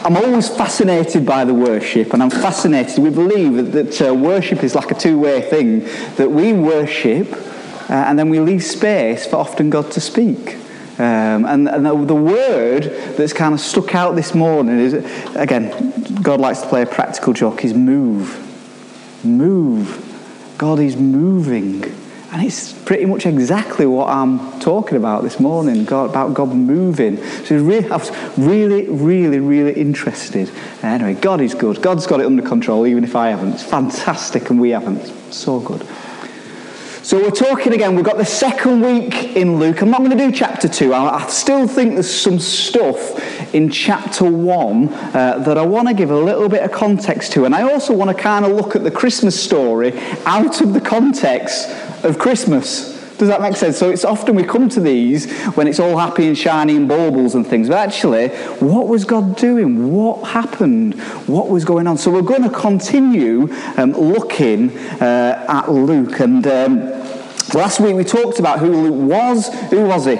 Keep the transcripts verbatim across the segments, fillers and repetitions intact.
I'm always fascinated by the worship, and I'm fascinated. We believe that, that uh, worship is like a two-way thing, that we worship uh, and then we leave space for often God to speak. Um, and and the, the word that's kind of stuck out this morning is, again, God likes to play a practical joke, is move. Move. God is moving. And it's pretty much exactly what I'm talking about this morning, God, about God moving. So really, I was really, really, really interested. Uh, anyway, God is good. God's got it under control, even if I haven't. It's fantastic, and we haven't. It's so good. So we're talking again, we've got the second week in Luke. I'm not going to do chapter two. I, I still think there's some stuff in chapter one uh, that I want to give a little bit of context to. And I also want to kind of look at the Christmas story out of the context of Christmas. Does that make sense? So it's often we come to these when it's all happy and shiny and baubles and things. But actually, what was God doing? What happened? What was going on? So we're going to continue um, looking uh, at Luke. And um, last week we talked about who Luke was. Who was he?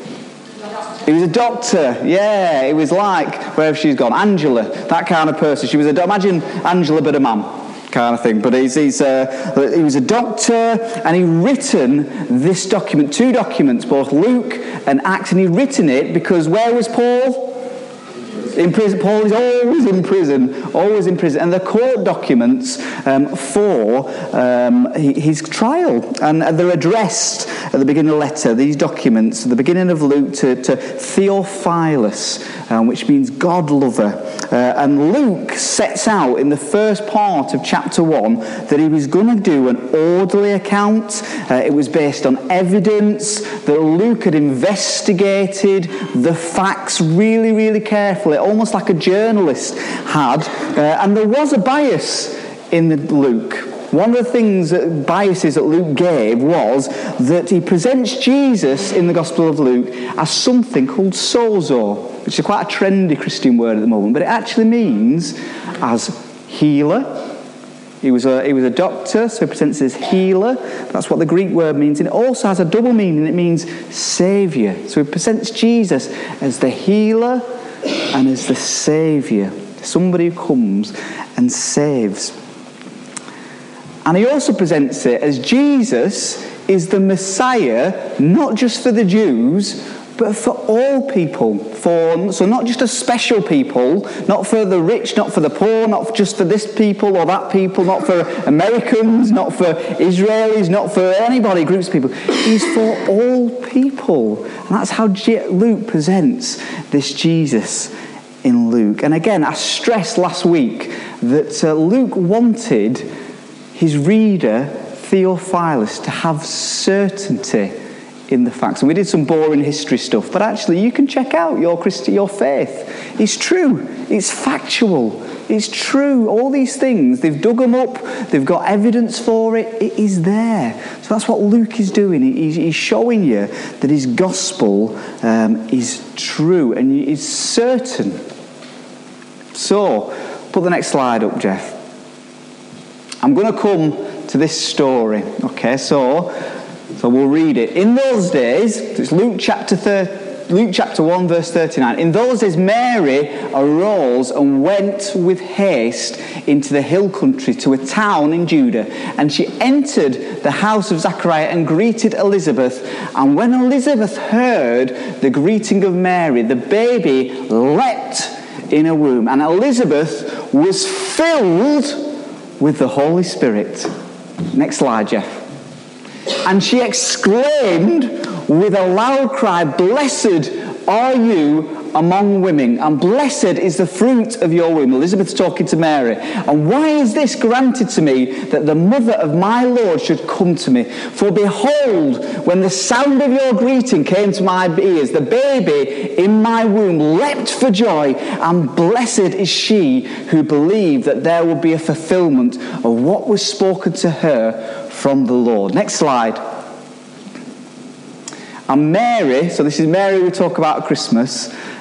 He was a doctor. Yeah, it was like, wherever she's gone, Angela, that kind of person. She was a, imagine Angela but a man. Kind of thing, but he's, he's uh, he was a doctor, and he'd written this document, two documents, both Luke and Acts, and he'd written it because where was Paul? In prison. Paul is always in prison, always in prison, and the court documents um, for um, his trial, and they're addressed at the beginning of the letter. These documents, at the beginning of Luke, to, to Theophilus, um, which means God lover. Uh, and Luke sets out in the first part of chapter one that he was going to do an orderly account. Uh, it was based on evidence, that Luke had investigated the facts really, really carefully, almost like a journalist had. Uh, and there was a bias in the Luke. One of the things, that biases that Luke gave was that he presents Jesus in the Gospel of Luke as something called sozo, which is quite a trendy Christian word at the moment, but it actually means as healer. He was a he was a doctor, so he presents as healer. That's what the Greek word means. And it also has a double meaning. It means saviour. So he presents Jesus as the healer and as the saviour. Somebody who comes and saves. And he also presents it as Jesus is the Messiah, not just for the Jews, but for all people. For so not just a special people, not for the rich, not for the poor, not just for this people or that people, not for Americans, not for Israelis, not for anybody, groups of people. He's for all people. And that's how Luke presents this Jesus in Luke. And again, I stressed last week that uh, Luke wanted his reader, Theophilus, to have certainty in the facts. And we did some boring history stuff, but actually you can check out your Christi- your faith. It's true. It's factual. It's true. All these things, they've dug them up. They've got evidence for it. It is there. So that's what Luke is doing. He's, he's showing you that his gospel um, is true and is certain. So, put the next slide up, Jeff. I'm going to come to this story. Okay, so so we'll read it. In those days, it's Luke chapter thirty, Luke chapter one, verse thirty-nine. In those days, Mary arose and went with haste into the hill country to a town in Judah, and she entered the house of Zachariah and greeted Elizabeth. And when Elizabeth heard the greeting of Mary, the baby leapt in her womb, and Elizabeth was filled with the Holy Spirit. Next slide, Jeff. And she exclaimed with a loud cry, "Blessed are you among women, and blessed is the fruit of your womb." Elizabeth's talking to Mary. "And why is this granted to me, that the mother of my Lord should come to me? For behold, when the sound of your greeting came to my ears, the baby in my womb leapt for joy, and blessed is she who believed that there would be a fulfillment of what was spoken to her from the Lord." Next slide. And Mary, so this is Mary we talk about at Christmas,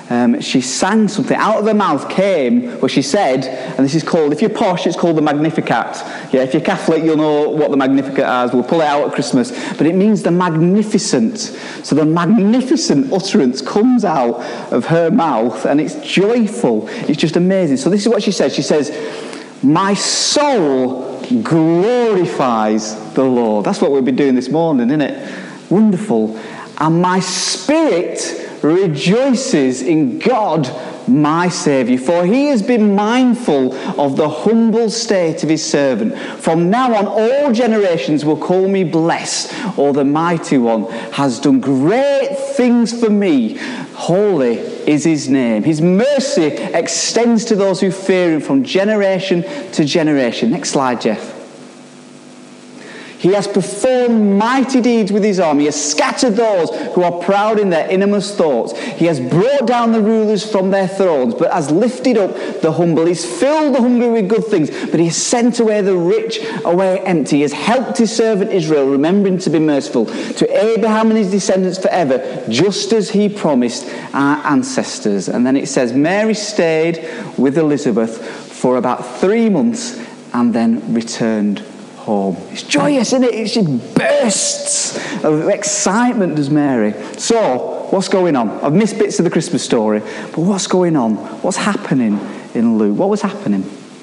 Um, she sang something. Out of her mouth came, well, she said, and this is called, if you're posh, it's called the Magnificat. Yeah, if you're Catholic, you'll know what the Magnificat is. We'll pull it out at Christmas. But it means the magnificent. So the magnificent utterance comes out of her mouth, and it's joyful. It's just amazing. So this is what she says. She says, my soul glorifies the Lord. That's what we've been doing this morning, isn't it? Wonderful. And my spirit rejoices in God, my Saviour, for he has been mindful of the humble state of his servant. From now on, all generations will call me blessed, or the Mighty One has done great things for me. Holy is his name. His mercy extends to those who fear him from generation to generation. Next slide, Jeff. He has performed mighty deeds with his arm. He has scattered those who are proud in their innermost thoughts. He has brought down the rulers from their thrones, but has lifted up the humble. He's filled the hungry with good things, but he has sent away the rich away empty. He has helped his servant Israel, remembering to be merciful to Abraham and his descendants forever, just as he promised our ancestors. And then it says, Mary stayed with Elizabeth for about three months and then returned home. It's joyous, isn't it? It just bursts of excitement, does Mary. So, what's going on? I've missed bits of the Christmas story, but what's going on? What's happening in Luke? What was happening?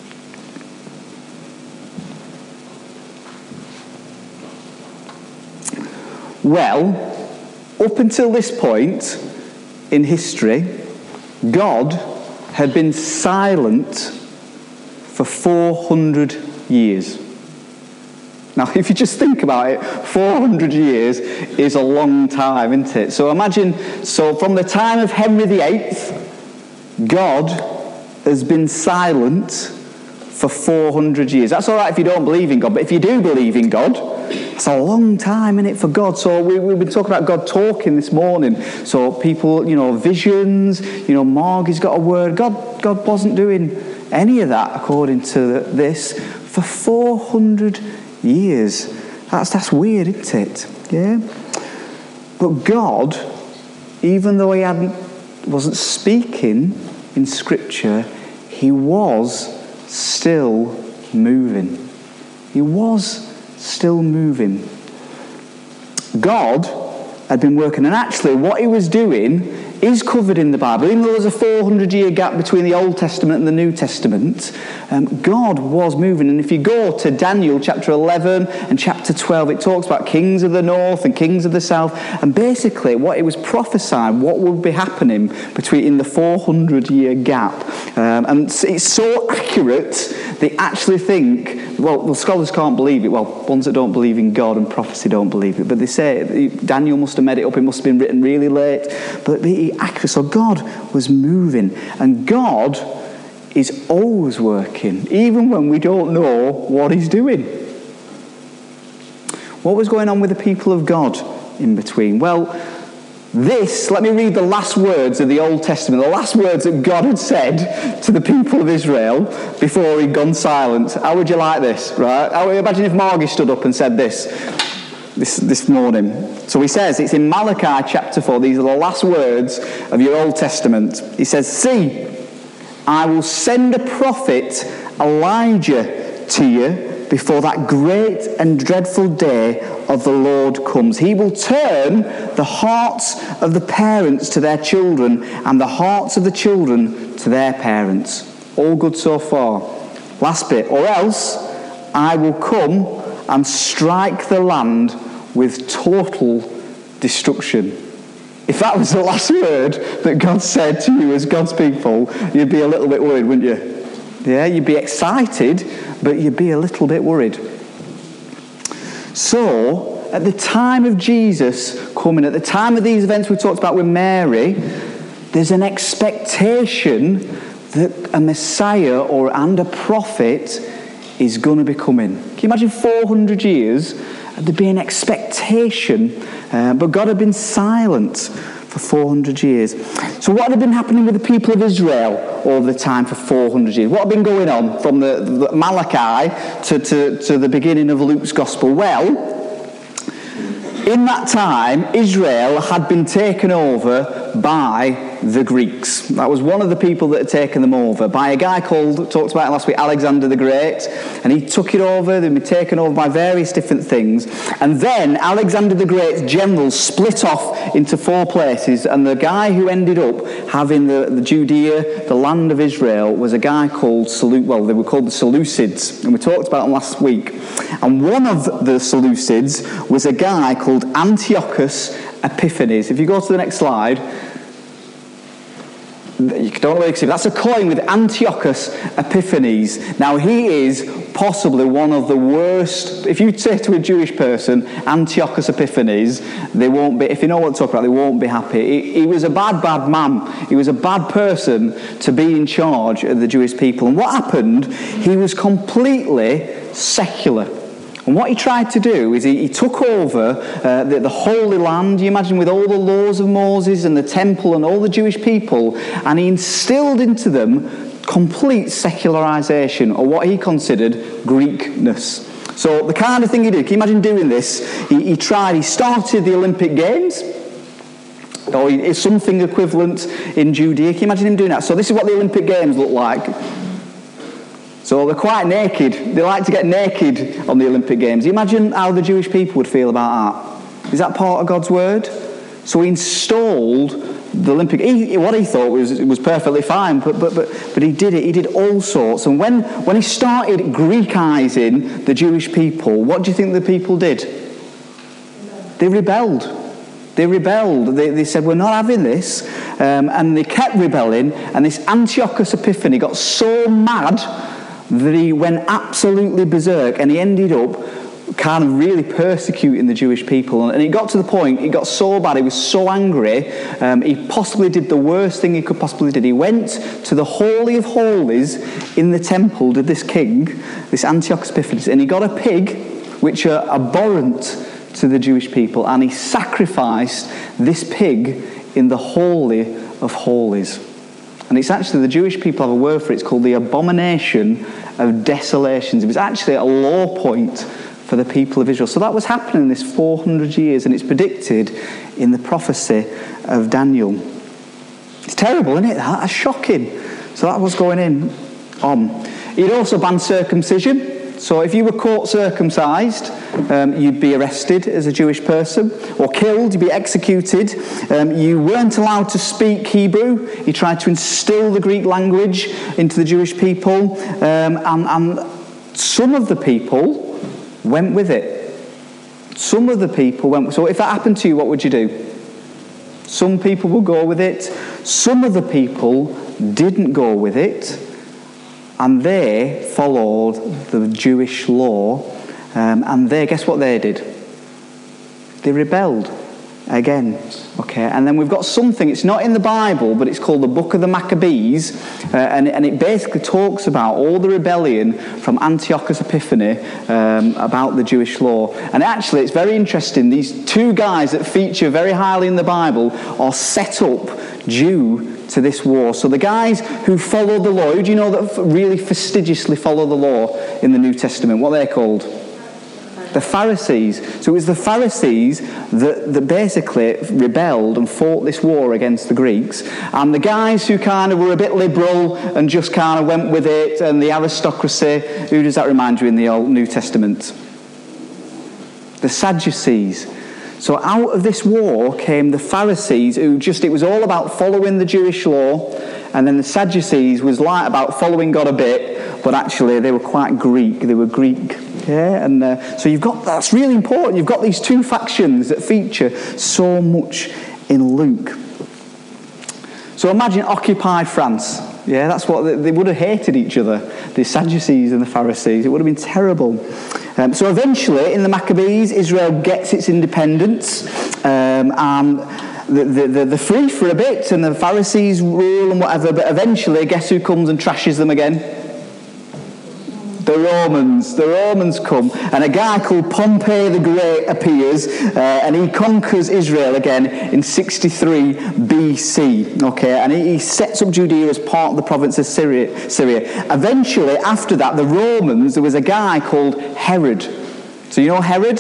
Well, up until this point in history, God had been silent for four hundred years. Now, if you just think about it, four hundred years is a long time, isn't it? So imagine, so from the time of Henry the Eighth, God has been silent for four hundred years. That's all right if you don't believe in God, but if you do believe in God, it's a long time, isn't it, for God? So we, we've been talking about God talking this morning. So people, you know, visions, you know, Margie's got a word. God, God wasn't doing any of that, according to this, for four hundred years. That's that's weird, isn't it? Yeah. But God, even though he hadn't wasn't speaking in Scripture, he was still moving. He was still moving. God had been working, and actually what he was doing is covered in the Bible. Even though there's a four hundred year gap between the Old Testament and the New Testament, um, God was moving. And if you go to Daniel chapter eleven and chapter twelve, it talks about kings of the north and kings of the south. And basically what it was prophesying, what would be happening between in the four hundred year gap. Um, and it's so accurate, they actually think, well, the scholars can't believe it. Well, ones that don't believe in God and prophecy don't believe it. But they say Daniel must have made it up. It must have been written really late. But he actually, so God was moving. And God is always working, even when we don't know what he's doing. What was going on with the people of God in between? Well, this, let me read the last words of the Old Testament, the last words that God had said to the people of Israel before he'd gone silent. How would you like this, right? How would you imagine if Margie stood up and said this, this this morning? So he says, it's in Malachi chapter four, these are the last words of your Old Testament. He says, see, I will send a prophet, Elijah, to you before that great and dreadful day of the Lord comes. He will turn the hearts of the parents to their children and the hearts of the children to their parents. All good so far. Last bit. Or else I will come and strike the land with total destruction. If that was the last word that God said to you as God's people, you'd be a little bit worried, wouldn't you? Yeah, you'd be excited, but you'd be a little bit worried. So, at the time of Jesus coming, at the time of these events we talked about with Mary, there's an expectation that a Messiah or and a prophet is going to be coming. Can you imagine four hundred years? There'd be an expectation, uh, but God had been silent for four hundred years. So what had been happening with the people of Israel all the time for four hundred years? What had been going on from the, the Malachi to, to, to the beginning of Luke's Gospel? Well, in that time, Israel had been taken over by the Greeks. That was one of the people that had taken them over, by a guy called, talked about it last week, Alexander the Great, and he took it over. They'd been taken over by various different things, and then Alexander the Great's generals split off into four places, and the guy who ended up having the, the Judea, the land of Israel, was a guy called, Seleucus. Well, they were called the Seleucids, and we talked about them last week. And one of the Seleucids was a guy called Antiochus Epiphanes. If you go to the next slide, you don't really see, that's a coin with Antiochus Epiphanes. Now, he is possibly one of the worst. If you say to a Jewish person, Antiochus Epiphanes, they won't be, if you know what to talk about, they won't be happy. He, he was a bad, bad man. He was a bad person to be in charge of the Jewish people. And what happened, he was completely secular. And what he tried to do is he, he took over uh, the, the Holy Land, you imagine, with all the laws of Moses and the temple and all the Jewish people, and he instilled into them complete secularization, or what he considered Greekness. So the kind of thing he did, can you imagine doing this? He, he tried, he started the Olympic Games, or he, something equivalent in Judea. Can you imagine him doing that? So this is what the Olympic Games look like. So they're quite naked. They like to get naked on the Olympic Games. Imagine how the Jewish people would feel about that. Is that part of God's word? So he installed the Olympic. He, what he thought was was perfectly fine, but but but but he did it. He did all sorts. And when when he started Greekizing the Jewish people, what do you think the people did? They rebelled. They rebelled. They, they said, we're not having this. Um, and they kept rebelling. And this Antiochus Epiphanes got so mad that he went absolutely berserk, and he ended up kind of really persecuting the Jewish people. And it got to the point, it got so bad, he was so angry, um, he possibly did the worst thing he could possibly do. He went to the Holy of Holies in the temple, did this king, this Antiochus Epiphanes, and he got a pig, which are abhorrent to the Jewish people, and he sacrificed this pig in the Holy of Holies. And it's actually, the Jewish people have a word for it, it's called the abomination of desolations. It was actually a low point for the people of Israel. So that was happening this four hundred years, and it's predicted in the prophecy of Daniel. It's terrible, isn't it? That's shocking. So that was going in on. He'd also banned circumcision. So if you were caught circumcised, um, you'd be arrested as a Jewish person, or killed, you'd be executed. Um, you weren't allowed to speak Hebrew. He tried to instill the Greek language into the Jewish people, um, and, and some of the people went with it. Some of the people went. So if that happened to you, what would you do? Some people will go with it. Some of the people didn't go with it. And they followed the Jewish law, um, and they, guess what they did? They rebelled again. Okay, and then we've got something, it's not in the Bible, but it's called the Book of the Maccabees, uh, and, and it basically talks about all the rebellion from Antiochus Epiphanes um, about the Jewish law. And actually, it's very interesting, these two guys that feature very highly in the Bible are set up due to this war. So the guys who follow the law, who do you know that really fastidiously follow the law in the New Testament? What are they called? The Pharisees. So it was the Pharisees that, that basically rebelled and fought this war against the Greeks. And the guys who kind of were a bit liberal and just kind of went with it, and the aristocracy, who does that remind you in the Old New Testament? The Sadducees. So out of this war came the Pharisees, who just, it was all about following the Jewish law, and then the Sadducees was like about following God a bit, but actually they were quite Greek. They were Greek. Yeah, and uh, so you've got, that's really important. You've got these two factions that feature so much in Luke. So imagine occupied France. Yeah, that's what they, they would have hated each other, the Sadducees and the Pharisees. It would have been terrible. Um, so eventually, in the Maccabees, Israel gets its independence, um, and the, the, the, they're free for a bit, and the Pharisees rule and whatever. But eventually, guess who comes and trashes them again? The Romans. The Romans come, and a guy called Pompey the Great appears, uh, and he conquers Israel again in sixty-three B C. Okay, and he, he sets up Judea as part of the province of Syria. Syria. Eventually, after that, the Romans, there was a guy called Herod. So you know Herod?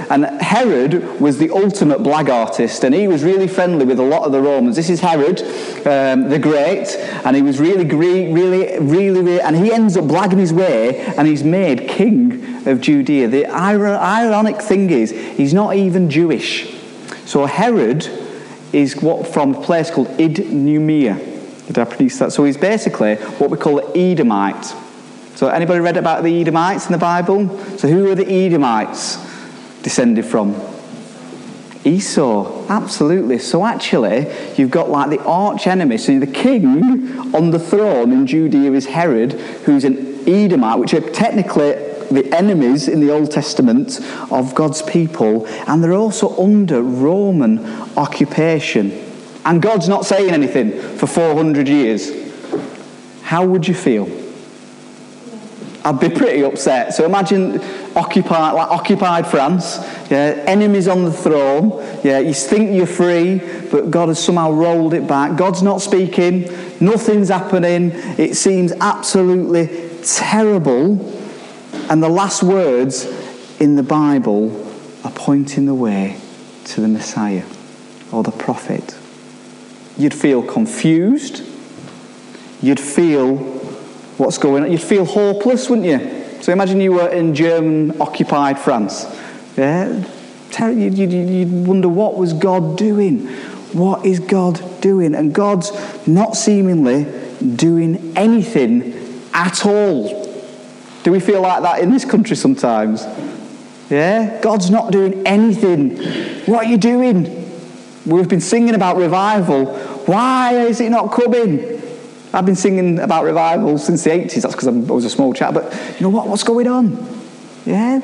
And Herod was the ultimate blag artist, and he was really friendly with a lot of the Romans. This is Herod um, the Great, and he was really, really, really, really, and he ends up blagging his way, and he's made king of Judea. The ironic thing is, he's not even Jewish. So Herod is what from a place called Idumea. Did I produce that? So he's basically what we call an Edomite. So anybody read about the Edomites in the Bible? So who are the Edomites descended from? Esau, absolutely. So actually, you've got like the arch enemy. So the king on the throne in Judea is Herod, who's an Edomite, which are technically the enemies in the Old Testament of God's people, and they're also under Roman occupation. And God's not saying anything for four hundred years. How would you feel? I'd be pretty upset. So imagine occupied, like occupied France, yeah, enemies on the throne, yeah, you think you're free, but God has somehow rolled it back. God's not speaking, nothing's happening, it seems absolutely terrible, and the last words in the Bible are pointing the way to the Messiah or the prophet. You'd feel confused, you'd feel what's going on. You'd feel hopeless, wouldn't you? So imagine you were in German-occupied France. Yeah, you'd, you'd, you'd wonder, what was God doing? What is God doing? And God's not seemingly doing anything at all. Do we feel like that in this country sometimes? Yeah, God's not doing anything. What are you doing? We've been singing about revival. Why is it not coming? I've been singing about revival since the eighties. That's because I was a small chap. But you know what? What's going on? Yeah?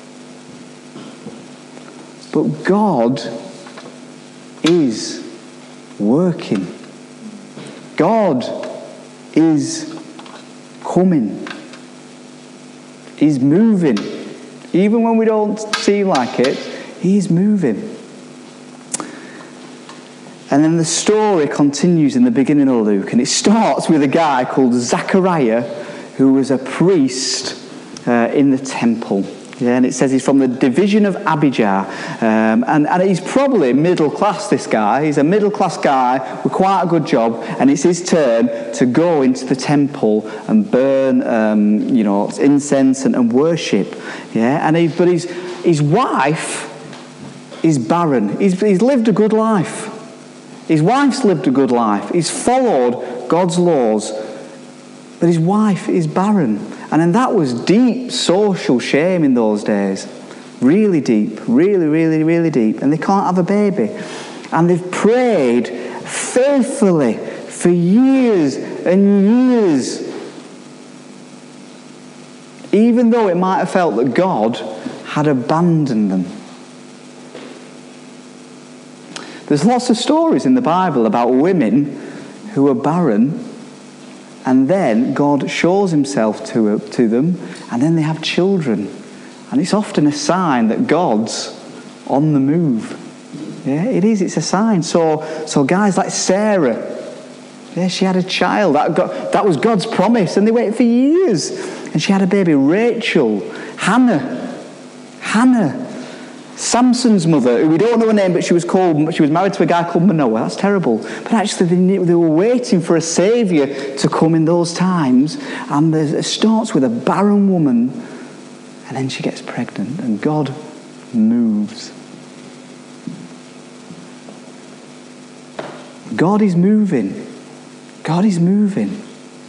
But God is working. God is coming. He's moving. Even when we don't seem like it, He's moving. And then the story continues in the beginning of Luke, and it starts with a guy called Zachariah, who was a priest uh, in the temple. Yeah, and it says he's from the division of Abijah, um, and, and he's probably middle class, this guy. He's a middle class guy with quite a good job, and it's his turn to go into the temple and burn, um, you know, incense and, and worship. Yeah, and he, but his his wife is barren. He's he's lived a good life. His wife's lived a good life. He's followed God's laws. But his wife is barren. And then that was deep social shame in those days. Really deep. Really, really, really deep. And they can't have a baby. And they've prayed faithfully for years and years. Even though it might have felt that God had abandoned them. There's lots of stories in the Bible about women who are barren, and then God shows Himself to, to them, and then they have children. And it's often a sign that God's on the move. Yeah, it is. It's a sign. So, so guys like Sarah, yeah, she had a child. That, got, that was God's promise, and they waited for years. And she had a baby, Rachel, Hannah, Hannah. Samson's mother, who we don't know her name, but she was called, she was married to a guy called Manoah. That's terrible. But actually, they, knew, they were waiting for a saviour to come in those times. And it starts with a barren woman, and then she gets pregnant, and God moves. God is moving. God is moving.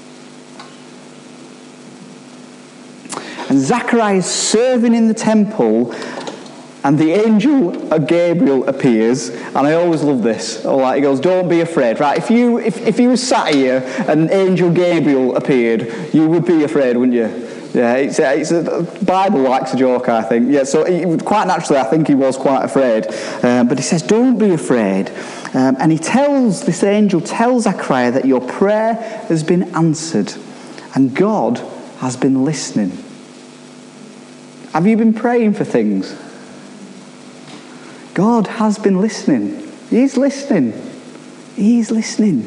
And Zachariah is serving in the temple. And the angel Gabriel appears, and I always love this. All right, he goes, "Don't be afraid." Right? If you if if you were sat here and angel Gabriel appeared, you would be afraid, wouldn't you? Yeah, it's a, it's a the Bible likes a joke, I think. Yeah, so he, quite naturally, I think he was quite afraid. Um, but he says, "Don't be afraid," um, and he tells this angel tells Zachariah that your prayer has been answered, and God has been listening. Have you been praying for things? God has been listening. He's listening. He's listening.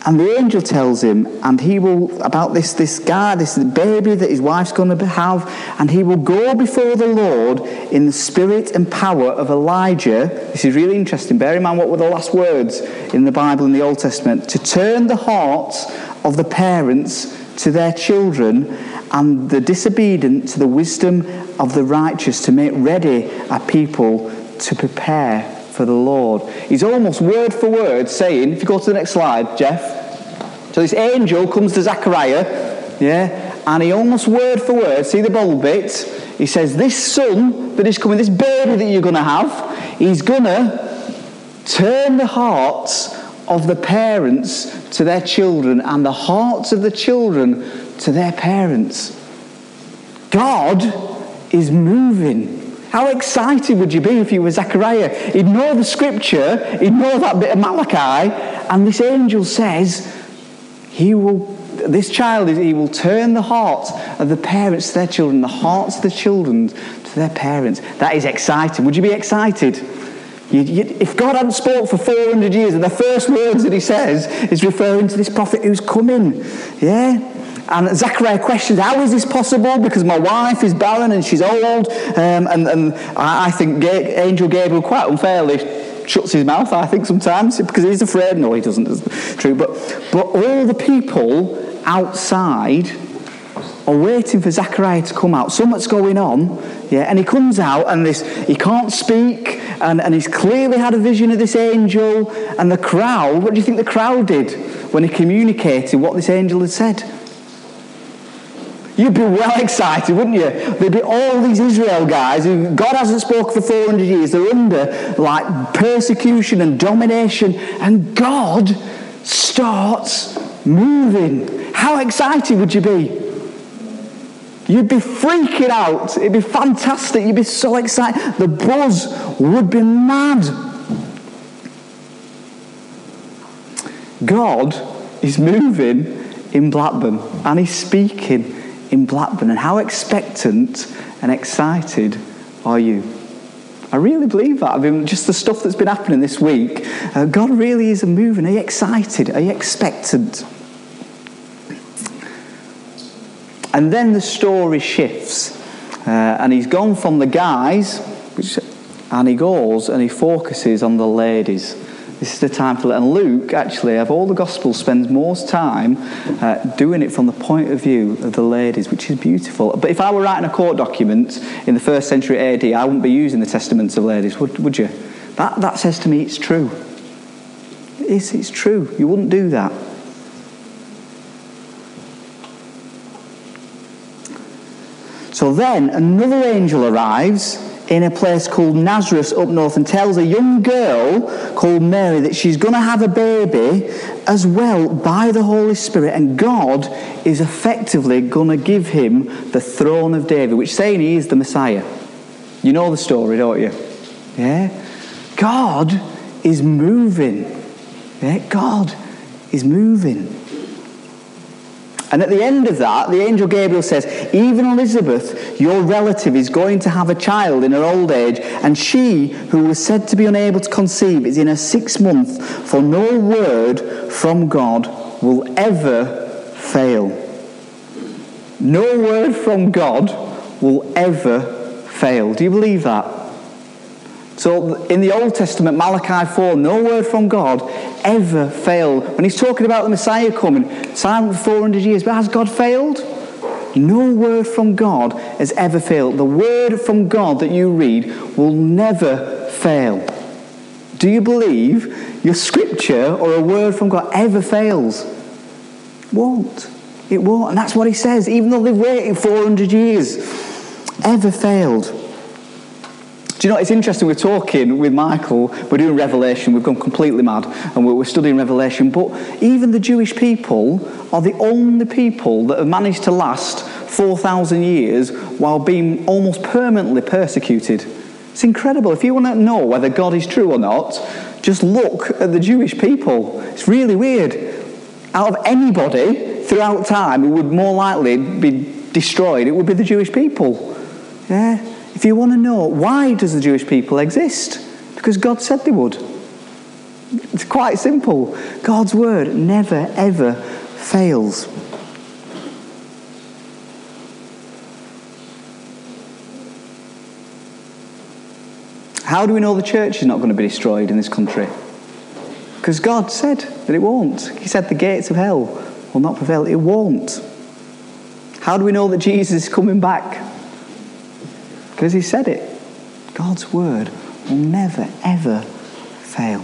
And the angel tells him, and he will, about this, this guy, this baby that his wife's going to have, and he will go before the Lord in the spirit and power of Elijah. This is really interesting. Bear in mind what were the last words in the Bible in the Old Testament. To turn the hearts of the parents to their children, and the disobedient to the wisdom of the righteous, to make ready a people to prepare for the Lord. He's almost word for word saying, if you go to the next slide, Jeff. So this angel comes to Zechariah, yeah, and he almost word for word, see the bold bit, he says, this son that is coming, this baby that you're going to have, he's going to turn the hearts of the parents to their children, and the hearts of the children to their parents. God is moving. How excited would you be if you were Zechariah? He'd know the scripture, he'd know that bit of Malachi, and this angel says, he will, this child, he will turn the hearts of the parents to their children, the hearts of the children to their parents. That is exciting. Would you be excited? You, you, if God hadn't spoke for four hundred years, and the first words that he says is referring to this prophet who's coming, yeah? And Zechariah questions, how is this possible? Because my wife is barren and she's old, um, and, and I think Ga- Angel Gabriel quite unfairly shuts his mouth, I think, sometimes, because he's afraid. No, he doesn't, it's true. But, but all the people outside are waiting for Zechariah to come out. Something's going on, yeah, and he comes out, and this he can't speak, and, and he's clearly had a vision of this angel, and the crowd, what do you think the crowd did when he communicated what this angel had said? You'd be well excited, wouldn't you? There'd be all these Israel guys who God hasn't spoken for four hundred years. They're under like persecution and domination, and God starts moving. How excited would you be? You'd be freaking out. It'd be fantastic. You'd be so excited. The buzz would be mad. God is moving in Blackburn, and he's speaking in Blackburn. And how expectant and excited are you? I really believe that. I mean, just the stuff that's been happening this week, uh, God really is moving. Are you excited? Are you expectant? And then the story shifts, uh, and he's gone from the guys, which, and he goes and he focuses on the ladies. This is the time for, and Luke, actually, of all the Gospels, spends most time uh, doing it from the point of view of the ladies, which is beautiful. But if I were writing a court document in the first century A D, I wouldn't be using the testaments of ladies, would, would you? That, that says to me it's true. It's, it's true. You wouldn't do that. So then another angel arrives in a place called Nazareth up north and tells a young girl called Mary that she's going to have a baby as well by the Holy Spirit, and God is effectively going to give him the throne of David, which is saying he is the Messiah. You know the story, don't you? Yeah? God is moving. Yeah? God is moving. And at the end of that, the angel Gabriel says, even Elizabeth, your relative, is going to have a child in her old age, and she, who was said to be unable to conceive, is in her sixth month, for no word from God will ever fail. No word from God will ever fail. Do you believe that? So in the Old Testament, Malachi four, no word from God ever failed. When he's talking about the Messiah coming, silent for four hundred years, but has God failed? No word from God has ever failed. The word from God that you read will never fail. Do you believe your scripture or a word from God ever fails? It won't. It won't. And that's what he says, even though they've waited four hundred years, ever failed. Do you know, it's interesting, we're talking with Michael, we're doing Revelation, we've gone completely mad, and we're studying Revelation, but even the Jewish people are the only people that have managed to last four thousand years while being almost permanently persecuted. It's incredible. If you want to know whether God is true or not, just look at the Jewish people. It's really weird. Out of anybody throughout time who would more likely be destroyed, it would be the Jewish people. Yeah. If you want to know, why does the Jewish people exist? Because God said they would. It's quite simple. God's word never, ever fails. How do we know the church is not going to be destroyed in this country? Because God said that it won't. He said the gates of hell will not prevail. It won't. How do we know that Jesus is coming back? Because he said it. God's word will never, ever fail.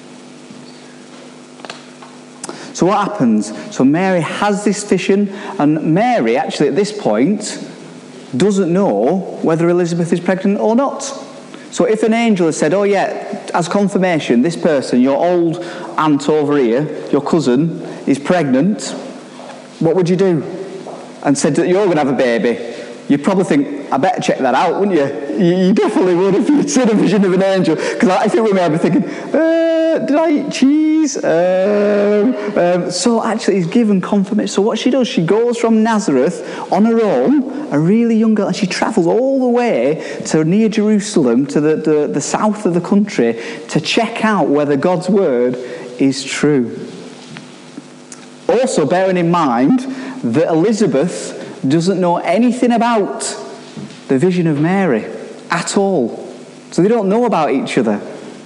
So what happens? So Mary has this vision, and Mary, actually at this point, doesn't know whether Elizabeth is pregnant or not. So if an angel has said, oh yeah, as confirmation, this person, your old aunt over here, your cousin, is pregnant, what would you do? And said that you're going to have a baby. You'd probably think, I better check that out, wouldn't you? You, you definitely would if you'd seen a vision of an angel. Because I think with me, I'd be thinking, uh, did I eat cheese? Um, um, so actually, he's given confirmation. So what she does, she goes from Nazareth on her own, a really young girl, and she travels all the way to near Jerusalem, to the, the, the south of the country, to check out whether God's word is true. Also, bearing in mind that Elizabeth doesn't know anything about the vision of Mary at all. So they don't know about each other.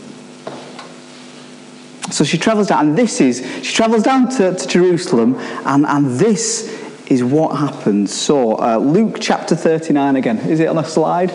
So she travels down, and this is, she travels down to, to Jerusalem, and, and this is what happens. So, uh, Luke chapter thirty-nine again. Is it on a slide?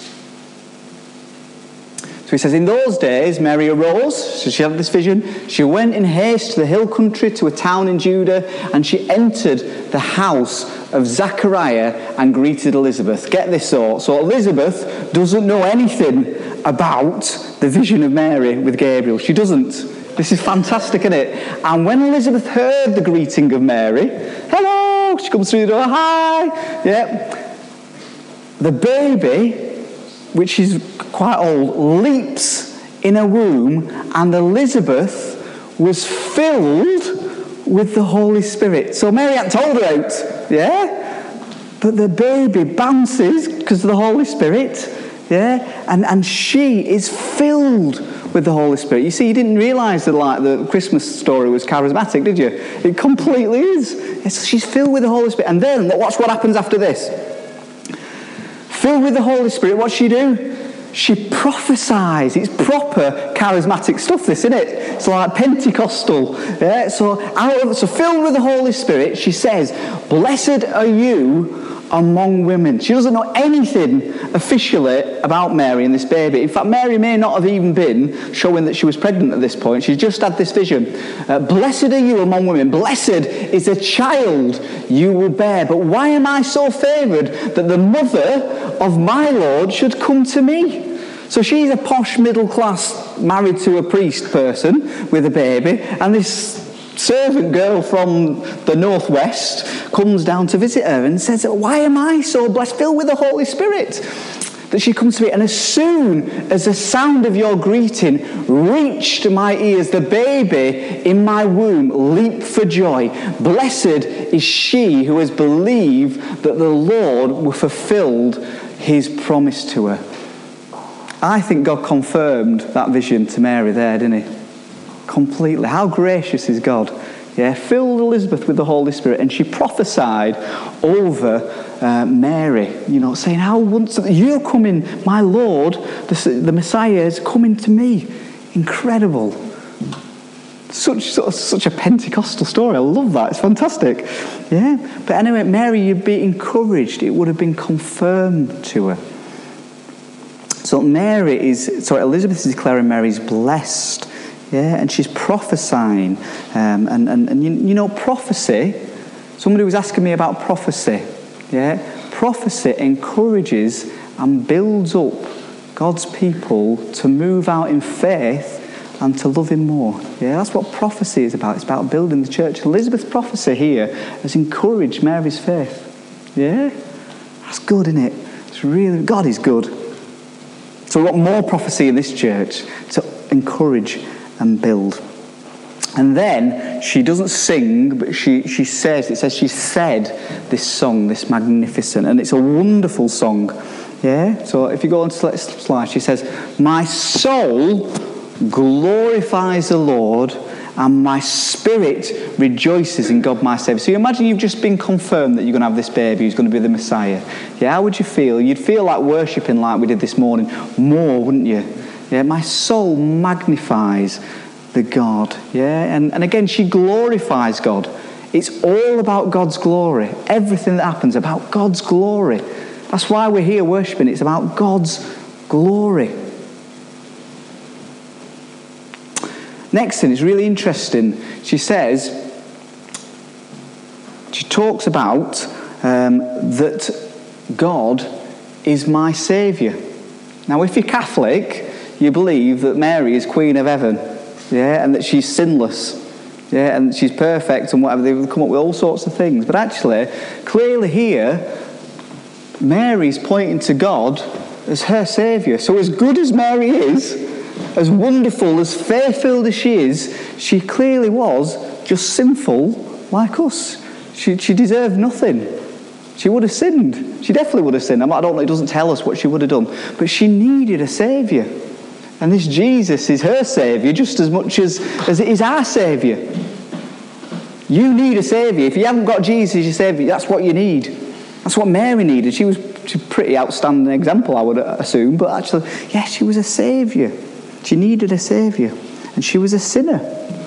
So he says, in those days, Mary arose, so she had this vision. She went in haste to the hill country, to a town in Judah, and she entered the house of Zachariah and greeted Elizabeth. Get this thought. So Elizabeth doesn't know anything about the vision of Mary with Gabriel. She doesn't. This is fantastic, isn't it? And when Elizabeth heard the greeting of Mary, hello, she comes through the door, hi, yeah. The baby, which is quite old, leaps in a womb, and Elizabeth was filled with the Holy Spirit. So Mary hadn't told her out, yeah? But the baby bounces because of the Holy Spirit, yeah? And, and she is filled with the Holy Spirit. You see, you didn't realise that like the Christmas story was charismatic, did you? It completely is. It's, she's filled with the Holy Spirit. And then, watch what happens after this. Filled with the Holy Spirit, what's she do? She prophesies. It's proper charismatic stuff, this, isn't it? It's like Pentecostal. Yeah? So, out of, so filled with the Holy Spirit, she says, blessed are you among women. She doesn't know anything officially about Mary and this baby. In fact, Mary may not have even been showing that she was pregnant at this point. She's just had this vision. Uh, blessed are you among women. Blessed is the child you will bear. But why am I so favoured that the mother of my Lord should come to me? So she's a posh middle class married to a priest person with a baby, and this servant girl from the northwest comes down to visit her and says, why am I so blessed, filled with the Holy Spirit, that she comes to me? And as soon as the sound of your greeting reached my ears, the baby in my womb leaped for joy. Blessed is she who has believed that the Lord will fulfill his promise to her. I think God confirmed that vision to Mary there, didn't he? Completely. How gracious is God? Yeah, filled Elizabeth with the Holy Spirit, and she prophesied over uh, Mary, you know, saying, how once you're coming, my Lord, the, the Messiah is coming to me. Incredible. Such, such such a Pentecostal story. I love that. It's fantastic. Yeah. But anyway, Mary, you'd be encouraged. It would have been confirmed to her. So Mary is, so Elizabeth is declaring Mary's blessed. Yeah, and she's prophesying. Um, and, and, and you, you know, prophecy, somebody was asking me about prophecy. Yeah, prophecy encourages and builds up God's people to move out in faith and to love him more. Yeah, that's what prophecy is about. It's about building the church. Elizabeth's prophecy here has encouraged Mary's faith. Yeah, that's good, isn't it? It's really, God is good. So we've got more prophecy in this church to encourage and build. And then she doesn't sing, but she, she says, it says she said this song, this magnificent, and it's a wonderful song. Yeah? So if you go on to the slide, she says, my soul glorifies the Lord, and my spirit rejoices in God my Saviour. So you imagine you've just been confirmed that you're going to have this baby who's going to be the Messiah. Yeah, how would you feel? You'd feel like worshipping like we did this morning more, wouldn't you? Yeah, my soul magnifies the God. Yeah, and, and again, she glorifies God. It's all about God's glory. Everything that happens about God's glory. That's why we're here worshipping. It's about God's glory. Next thing is really interesting. She says, she talks about um, that God is my Saviour. Now, if you're Catholic, you believe that Mary is Queen of Heaven, yeah, and that she's sinless, yeah, and she's perfect and whatever. They've come up with all sorts of things. But actually, clearly here, Mary's pointing to God as her Saviour. So as good as Mary is, as wonderful, as faith-filled as she is, she clearly was just sinful like us. She, she deserved nothing. She would have sinned. She definitely would have sinned. I don't know, it doesn't tell us what she would have done. But she needed a Saviour. And this Jesus is her Saviour just as much as, as it is our Saviour. You need a Saviour. If you haven't got Jesus as your Saviour, that's what you need. That's what Mary needed. She was a pretty outstanding example, I would assume. But actually, yes, yeah, she was a Saviour. She needed a Saviour. And she was a sinner.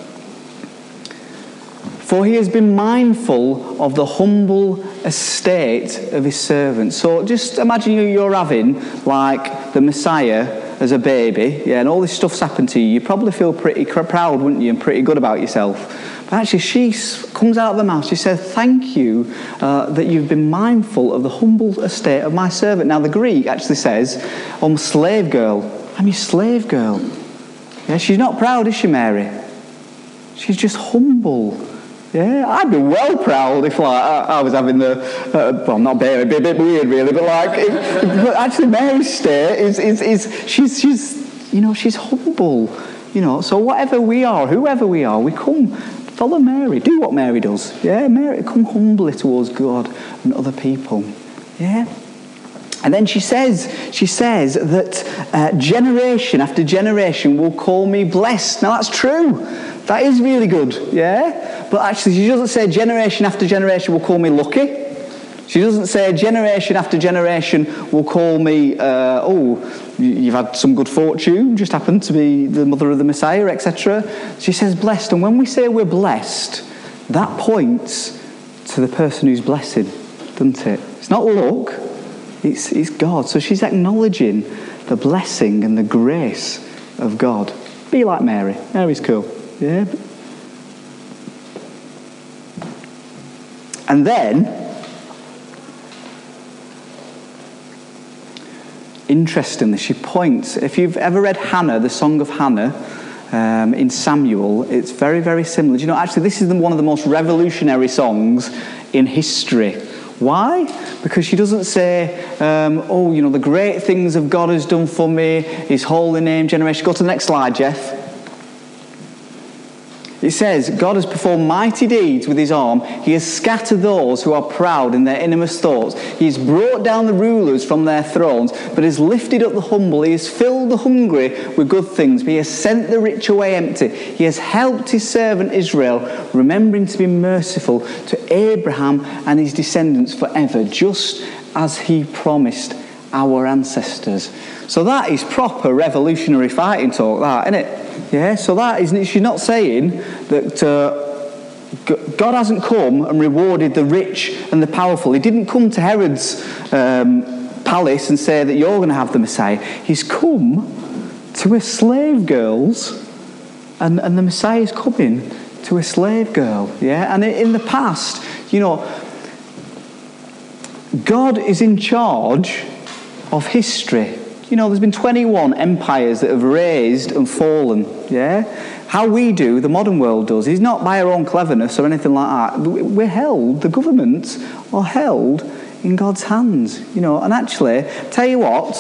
For he has been mindful of the humble estate of his servant. So just imagine you're having, like, the Messiah as a baby, yeah, and all this stuff's happened to you. You probably feel pretty proud, wouldn't you, and pretty good about yourself. But actually, she comes out of the mouth, she says, thank you uh, that you've been mindful of the humble estate of my servant. Now, the Greek actually says, I'm slave girl. I'm your slave girl. Yeah, she's not proud, is she, Mary? She's just humble. Yeah, I'd be well proud if, like, I, I was having the, uh, well, not Mary, it'd be a bit weird, really, but, like, if, but actually Mary's state is, is, is, she's, she's, you know, she's humble, you know, so whatever we are, whoever we are, we come, follow Mary, do what Mary does, yeah, Mary, come humbly towards God and other people, yeah. And then she says, she says that uh, generation after generation will call me blessed. Now that's true. That is really good, yeah? But actually she doesn't say generation after generation will call me lucky. She doesn't say generation after generation will call me, uh, oh, you've had some good fortune, just happened to be the mother of the Messiah, et cetera. She says blessed. And when we say we're blessed, that points to the person who's blessing, doesn't it? It's not luck. It's, it's God. So she's acknowledging the blessing and the grace of God. Be like Mary. Mary's cool. Yeah. And then, interestingly, she points, if you've ever read Hannah, the Song of Hannah, um, in Samuel, it's very, very similar. Do you know, actually, this is the, one of the most revolutionary songs in history. Why? Because she doesn't say, um, oh, you know, the great things of God has done for me, his holy name, generation. Go to the next slide, Jeff. It says, God has performed mighty deeds with his arm. He has scattered those who are proud in their innermost thoughts. He has brought down the rulers from their thrones, but has lifted up the humble. He has filled the hungry with good things, but he has sent the rich away empty. He has helped his servant Israel, remembering to be merciful to Abraham and his descendants forever, just as he promised our ancestors. So that is proper revolutionary fighting talk, that, isn't it? Yeah, so that is, she's not saying that uh, God hasn't come and rewarded the rich and the powerful. He didn't come to Herod's um, palace and say that you're going to have the Messiah. He's come to a slave girl's, and, and the Messiah is coming to a slave girl. Yeah, and in the past, you know, God is in charge of history. You know, there's been twenty-one empires that have raised and fallen, yeah? How we do, the modern world does, is not by our own cleverness or anything like that. We're held, the governments are held in God's hands, you know. And actually, tell you what,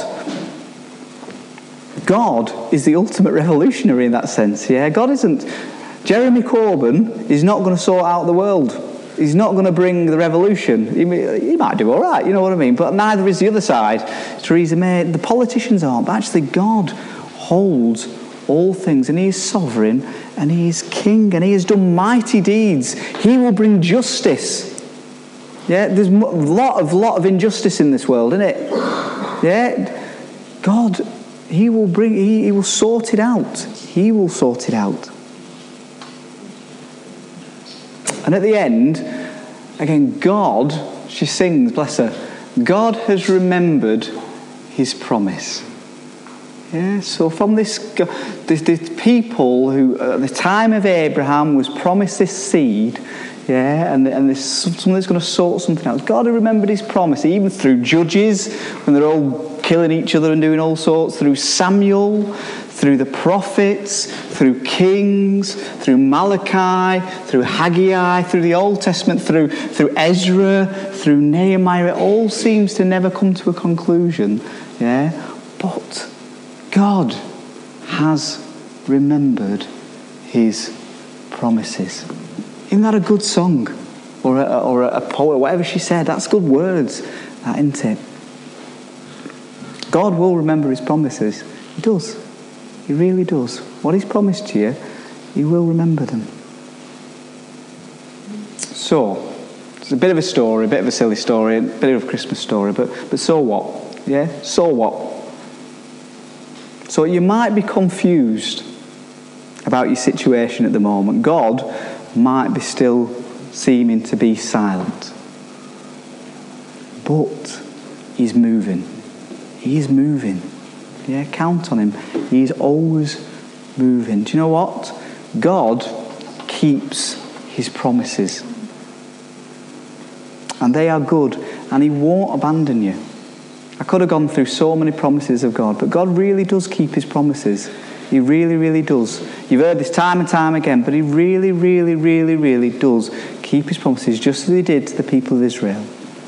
God is the ultimate revolutionary in that sense, yeah? God isn't, Jeremy Corbyn is not going to sort out the world. He's not going to bring the revolution. He, he might do all right, you know what I mean? But neither is the other side. Theresa May, the politicians aren't. But actually, God holds all things, and he is sovereign, and he is king, and he has done mighty deeds. He will bring justice. Yeah, there's a lot of, lot of injustice in this world, isn't it? Yeah, God, he will bring, he, he will sort it out. He will sort it out. And at the end, again, God, she sings, bless her, God has remembered his promise. Yeah, so from this, this, this people who at the time of Abraham was promised this seed, yeah, and, and this someone that's going to sort something out. God had remembered his promise, even through Judges, when they're all killing each other and doing all sorts, through Samuel, through the prophets, through kings, through Malachi, through Haggai, through the Old Testament, through, through Ezra, through Nehemiah. It all seems to never come to a conclusion, yeah, but God has remembered his promises. Isn't that a good song? Or a, or a poet, whatever she said, that's good words, that, isn't it? God will remember his promises. He does. He really does. What he's promised to you, he will remember them. So, it's a bit of a story, a bit of a silly story, a bit of a Christmas story, but, but so what? Yeah? So what? So you might be confused about your situation at the moment. God might be still seeming to be silent. But he's moving. He's moving. Yeah, count on him. He's always moving. Do you know what? God keeps his promises. And they are good. And he won't abandon you. I could have gone through so many promises of God, but God really does keep his promises. He really, really does. You've heard this time and time again, but he really, really, really, really does keep his promises, just as he did to the people of Israel.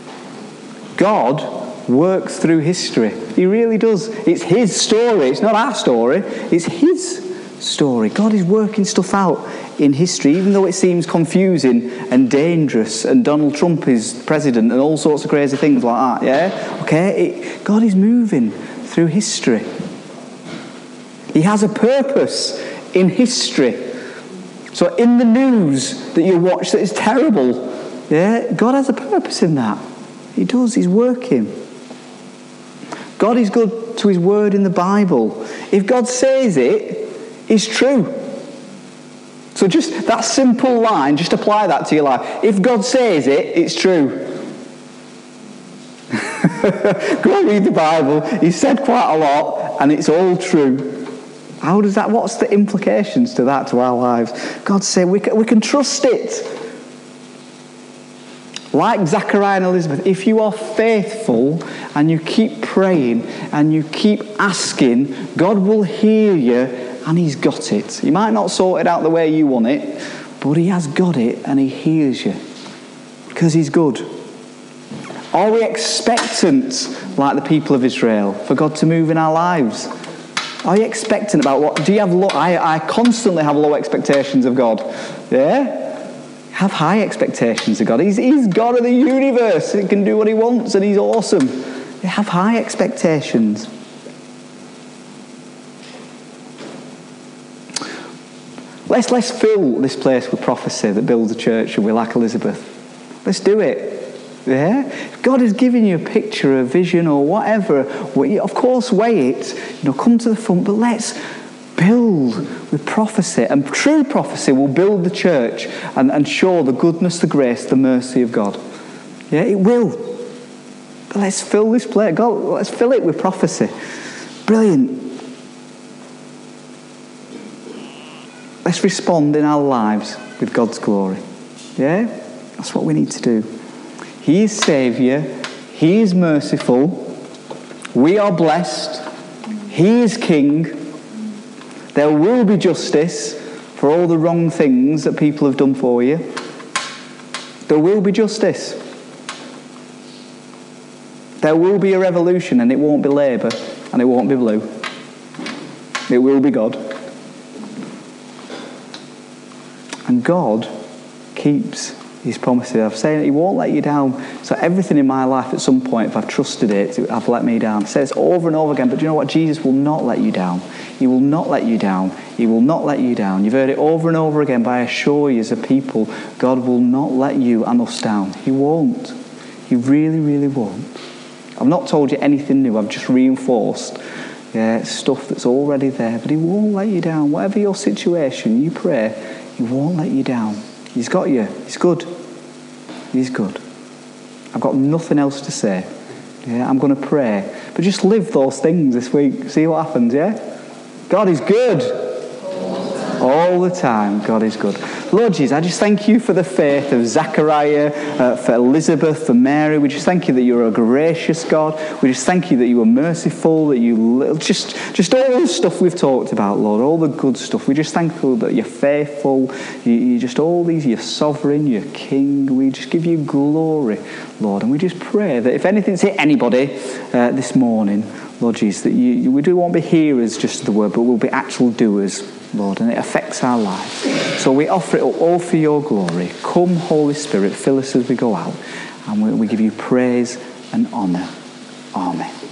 God works through history. He really does. It's his story. It's not our story. It's his story. God is working stuff out in history, even though it seems confusing and dangerous, and Donald Trump is president and all sorts of crazy things like that, yeah? Okay? It, God is moving through history. He has a purpose in history. So in the news that you watch that is terrible, yeah, God has a purpose in that. He does. He's working. God is good to his word in the Bible. If God says it, it's true. So just that simple line, just apply that to your life. If God says it, it's true. Go and read the Bible. He's said quite a lot, and it's all true. How does that, what's the implications to that, to our lives? God said we can, we can trust it. Like Zachariah and Elizabeth, if you are faithful and you keep praying and you keep asking, God will hear you. And he's got it. He might not sort it out the way you want it, but he has got it and he hears you. Because he's good. Are we expectant, like the people of Israel, for God to move in our lives? Are you expectant about what? Do you have low, I, I constantly have low expectations of God. Yeah? Have high expectations of God. He's, he's God of the universe. He can do what he wants and he's awesome. You have high expectations. Let's, let's fill this place with prophecy that builds a church, and we like Elizabeth. Let's do it. Yeah? If God has given you a picture, a vision, or whatever, well, of course, weigh it. You know, come to the front, but let's build with prophecy. And true prophecy will build the church and, and show the goodness, the grace, the mercy of God. Yeah, it will. But let's fill this place. God, let's fill it with prophecy. Brilliant. Let's respond in our lives with God's glory. Yeah? That's what we need to do. He is Saviour. He is merciful. We are blessed. He is King. There will be justice for all the wrong things that people have done for you. There will be justice. There will be a revolution, and it won't be Labour and it won't be Blue. It will be God. And God keeps He's promised it. I've said he won't let you down. So everything in my life at some point, if I've trusted it, I've let me down. It says over and over again, but do you know what? Jesus will not let you down. He will not let you down. He will not let you down. You've heard it over and over again, but I assure you as a people, God will not let you and us down. He won't. He really, really won't. I've not told you anything new. I've just reinforced yeah, stuff that's already there, but he won't let you down. Whatever your situation, you pray, he won't let you down. He's got you. He's good. He's good. I've got nothing else to say. Yeah, I'm going to pray. But just live those things this week. See what happens, yeah? God is good. All the time, God is good. Lord Jesus, I just thank you for the faith of Zachariah, uh, for Elizabeth, for Mary. We just thank you that you're a gracious God. We just thank you that you are merciful, that you just just all the stuff we've talked about, Lord, all the good stuff. We just thank you that you're faithful. You, you just all these, you're sovereign, you're king. We just give you glory, Lord. And we just pray that if anything's hit anybody uh, this morning, Lord Jesus, that you, you, we do won't be hearers just of the word, but we'll be actual doers, Lord, and it affects our lives. So we offer it all for your glory. Come, Holy Spirit, fill us as we go out, and we, we give you praise and honour. Amen.